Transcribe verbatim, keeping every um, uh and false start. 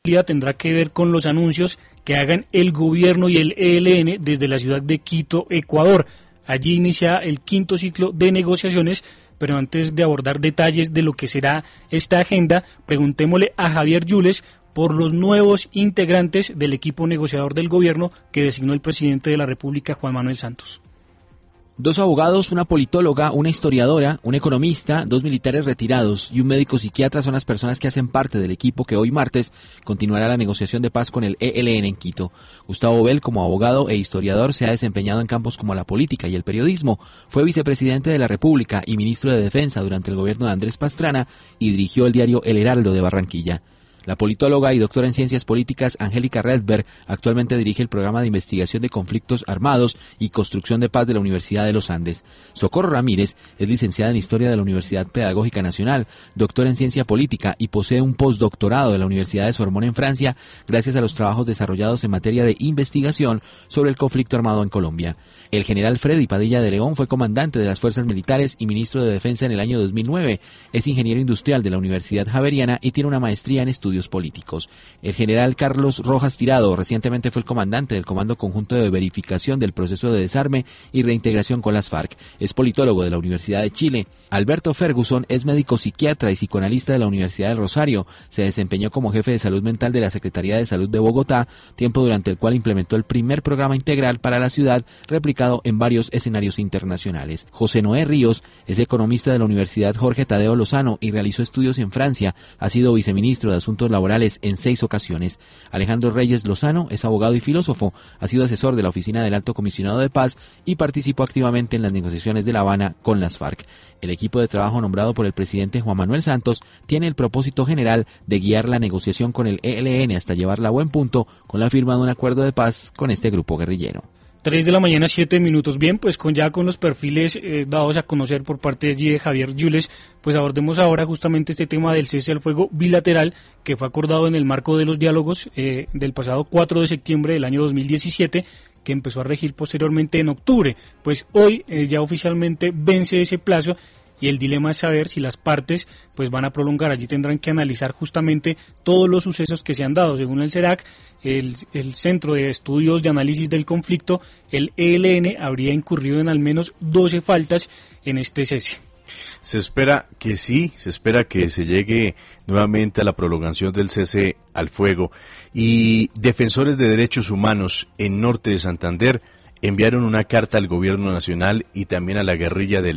tendrá que ver con los anuncios que hagan el gobierno y el E L N desde la ciudad de Quito, Ecuador. Allí inicia el quinto ciclo de negociaciones, pero antes de abordar detalles de lo que será esta agenda, preguntémosle a Javier Yules por los nuevos integrantes del equipo negociador del gobierno que designó el presidente de la República, Juan Manuel Santos. Dos abogados, una politóloga, una historiadora, un economista, dos militares retirados y un médico psiquiatra son las personas que hacen parte del equipo que hoy martes continuará la negociación de paz con el E L N en Quito. Gustavo Bell, como abogado e historiador, se ha desempeñado en campos como la política y el periodismo. Fue vicepresidente de la República y ministro de Defensa durante el gobierno de Andrés Pastrana y dirigió el diario El Heraldo de Barranquilla. La politóloga y doctora en ciencias políticas Angélica Redberg actualmente dirige el programa de investigación de conflictos armados y construcción de paz de la Universidad de los Andes. Socorro Ramírez es licenciada en Historia de la Universidad Pedagógica Nacional, doctora en ciencia política y posee un postdoctorado de la Universidad de Sorbona en Francia gracias a los trabajos desarrollados en materia de investigación sobre el conflicto armado en Colombia. El general Freddy Padilla de León fue comandante de las fuerzas militares y ministro de Defensa en el año dos mil nueve. Es ingeniero industrial de la Universidad Javeriana y tiene una maestría en estudios políticos. El general Carlos Rojas Tirado recientemente fue el comandante del Comando Conjunto de Verificación del Proceso de Desarme y Reintegración con las FARC. Es politólogo de la Universidad de Chile. Alberto Ferguson es médico psiquiatra y psicoanalista de la Universidad del Rosario. Se desempeñó como jefe de salud mental de la Secretaría de Salud de Bogotá, tiempo durante el cual implementó el primer programa integral para la ciudad, replicado en varios escenarios internacionales. José Noé Ríos es economista de la Universidad Jorge Tadeo Lozano y realizó estudios en Francia. Ha sido viceministro de Asuntos Laborales en seis ocasiones. Alejandro Reyes Lozano es abogado y filósofo, ha sido asesor de la Oficina del Alto Comisionado de Paz y participó activamente en las negociaciones de La Habana con las FARC. El equipo de trabajo nombrado por el presidente Juan Manuel Santos tiene el propósito general de guiar la negociación con el E L N hasta llevarla a buen punto con la firma de un acuerdo de paz con este grupo guerrillero. Tres de la mañana, siete minutos. Bien, pues con ya con los perfiles eh, dados a conocer por parte de allí de Javier Yules, pues abordemos ahora justamente este tema del cese al fuego bilateral que fue acordado en el marco de los diálogos eh, del pasado cuatro de septiembre del año dos mil diecisiete, que empezó a regir posteriormente en octubre. Pues hoy eh, ya oficialmente vence ese plazo y el dilema es saber si las partes pues van a prolongar. Allí tendrán que analizar justamente todos los sucesos que se han dado. Según el CERAC, el, el Centro de Estudios de Análisis del Conflicto, el E L N habría incurrido en al menos doce faltas en este cese. Se espera que sí, se espera que se llegue nuevamente a la prolongación del cese al fuego, y defensores de derechos humanos en norte de Santander enviaron una carta al gobierno nacional y también a la guerrilla del